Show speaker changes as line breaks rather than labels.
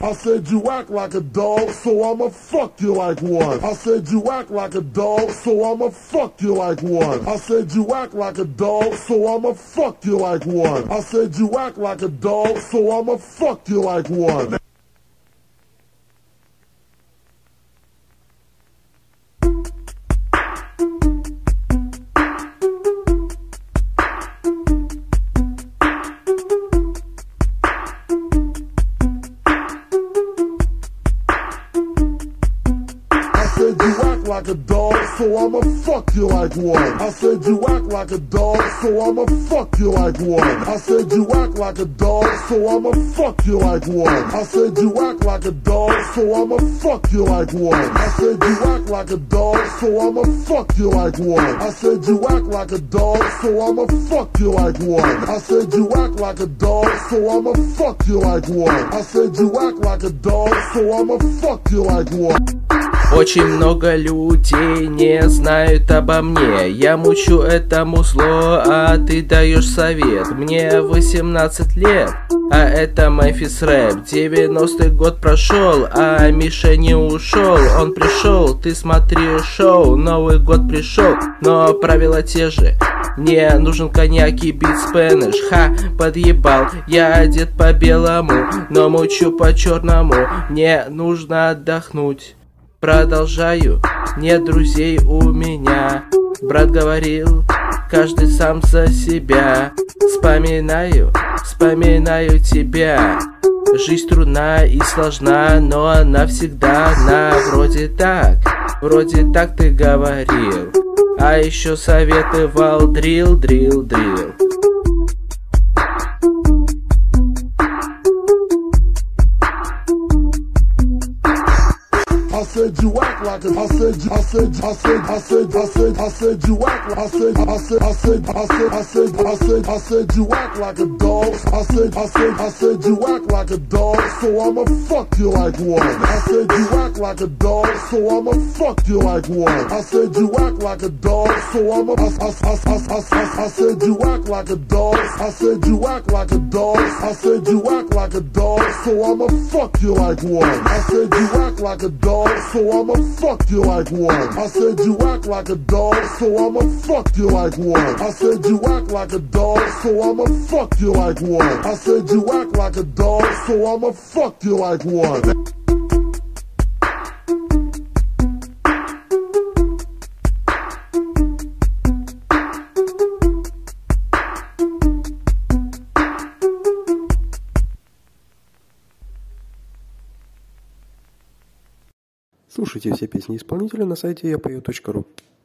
I said you act like a dog, so I'ma fuck you like one. I said you act like a dog, so I'ma fuck you like one. I said you act like a dog, so I'ma fuck you like one. I said you act like a dog, so I'ma fuck you like one. I said you act like a dog, so I'ma fuck you like one. I said you act like a dog, so I'ma fuck you like one. I said you act like a dog, so I'ma fuck you like one. I said you act like a dog, so I'ma fuck you like one. I said you act like a dog, so I'ma fuck you like one. I said you act like a dog, so I'ma fuck you like one. I said you act like a dog, so I'ma fuck you like one. I said you act like a dog, so I'ma fuck you like one.
Очень много людей не знают обо мне. Я мучу это музло, а ты даешь совет. Мне 18 лет, а это Memphis Rap. 90-й год прошел, а Миша не ушел. Он пришел, ты смотри шоу. Новый год пришел, но правила те же. Мне нужен коньяк и бит Spanish. Ха, подъебал, я одет по-белому, но мучу по-черному. Мне нужно отдохнуть. Продолжаю, нет друзей у меня. Брат говорил, каждый сам за себя. Вспоминаю тебя. Жизнь трудна и сложна, но она всегда одна. Вроде так ты говорил. А еще советовал дрил.
I said you act like a, I said you act like, I said you act like a dog. I said you act like a dog, so I'ma fuck you like one. I said you act like a dog, so I'ma fuck you like one. I said you act like a dog, so I'ma I said you act like a dog. I said you act like a dog. I said you act like a dog, so I'ma fuck you like one. I said you act like a dog, so I'ma fuck you like one. I said you act like a dog, so I'ma fuck you like one. I said you act like a dog, so I'ma fuck you like one. I said you act like a dog, so I'ma fuck you like one.
Слушайте все песни исполнителя на сайте yapeo.ru.